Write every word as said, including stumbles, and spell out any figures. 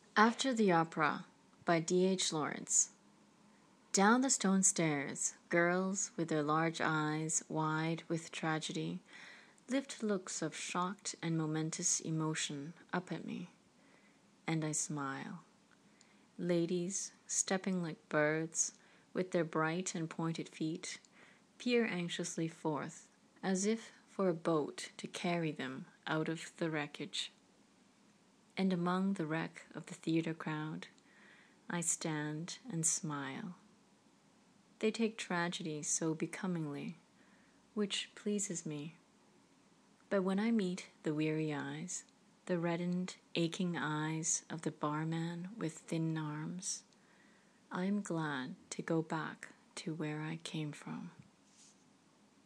After the Opera by D H Lawrence. Down the stone stairs, girls with their large eyes wide with tragedy lift looks of shocked and momentous emotion up at me, and I smile. Ladies, stepping like birds, with their bright and pointed feet, peer anxiously forth, as if for a boat to carry them out of the wreckage. And among the wreck of the theater crowd, I stand and smile. They take tragedy so becomingly, which pleases me. But when I meet the weary eyes, the reddened, aching eyes of the barman with thin arms, I am glad to go back to where I came from.